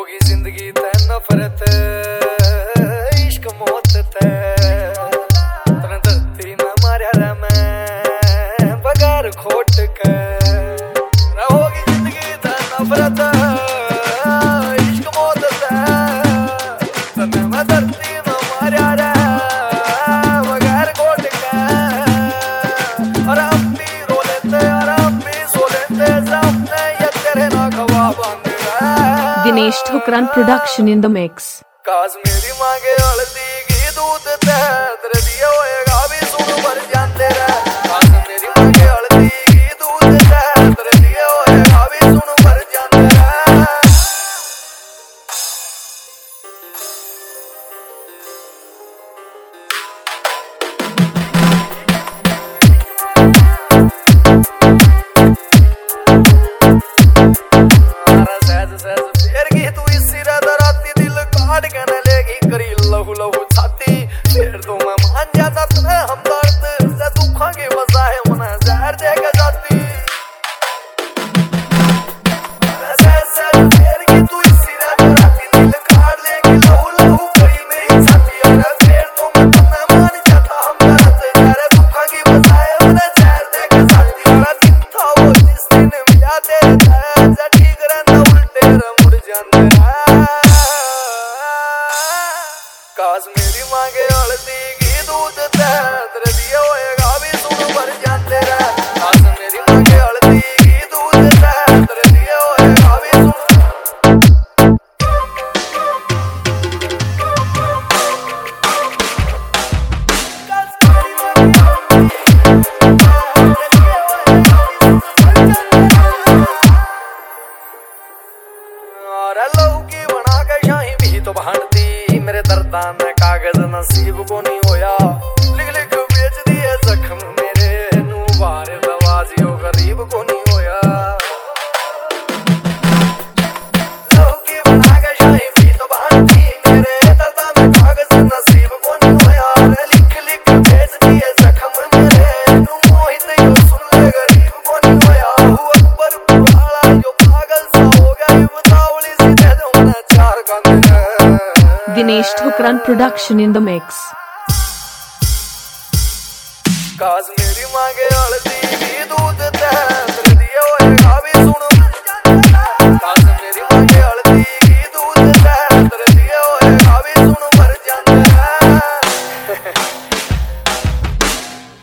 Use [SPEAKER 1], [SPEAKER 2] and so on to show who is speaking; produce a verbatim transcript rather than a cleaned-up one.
[SPEAKER 1] होगी जिंदगी ते नफरत इश्क मौत ते तने धरती में मारिया रे मैं बगैर खोट के होगी जिंदगी ते नफरत इश्क मौत ते तने मैं धरती में मारिया रे बगैर खोट के और हम भी रो लेते और हम भी सो लेते सामने ये तेरे ना ख्वाब
[SPEAKER 2] Dinesh Thukran production in the mix.
[SPEAKER 1] काश मेरी मांगे हल्दी घी दूध ते तेरे दिए होएगा भी सुन भर जानते रहे। काश मेरी मांगे हल्दी घी दूध ते तेरे दिए होएगा भी सुन भर जानते रहे। सहज सहज फेर की तू इसी रात राती दिल काट के न लेगी करी लहू लहू छाती फिर तो मैं मान जाता तेरे हमदर्द से दुखों की वजह है उन्हें जहर देकर जाती। सहज सहज फेर की तू इसी रात राती दिल काट लेगी लहू लहू करी मेरी छाती अरे फिर तो मैं तुम्हें मान जाता हमदर्द से दुखों की वजह है उन्हें जहर देकर जाती। मेरा दिन था वो जिस दिन मिला तेरे तय ठीक रहना उल्टे मुड़ जाते रहे। काश मेरी मांगे हल्दी घी दूध ते तेरे दिए होएगा भी सुन भर जाते रहे। काश मेरी मांगे हल्दी घी दूध ते तेरे दिए होएगा भी सुन लौकी बना के शाही भी तो भांडती मेरे दर्दा में कागज नसीब को नहीं होया लिख लिख बेच दिए जख्म मेरे नू बारे दवाजियो गरीब को नहीं होया। लौकी बना के शाही भी तो भांडती मेरे दर्दा में कागज नसीब को नहीं होया लिख लिख बेच दिए जख्म मेरे नू मोहित यो सुन ले गरीब को नहीं होया। अकबर पुराना जो पागल सा हो गया बतावली
[SPEAKER 2] Dinesh Thukran production in the mix.
[SPEAKER 1] काश मेरी मांगे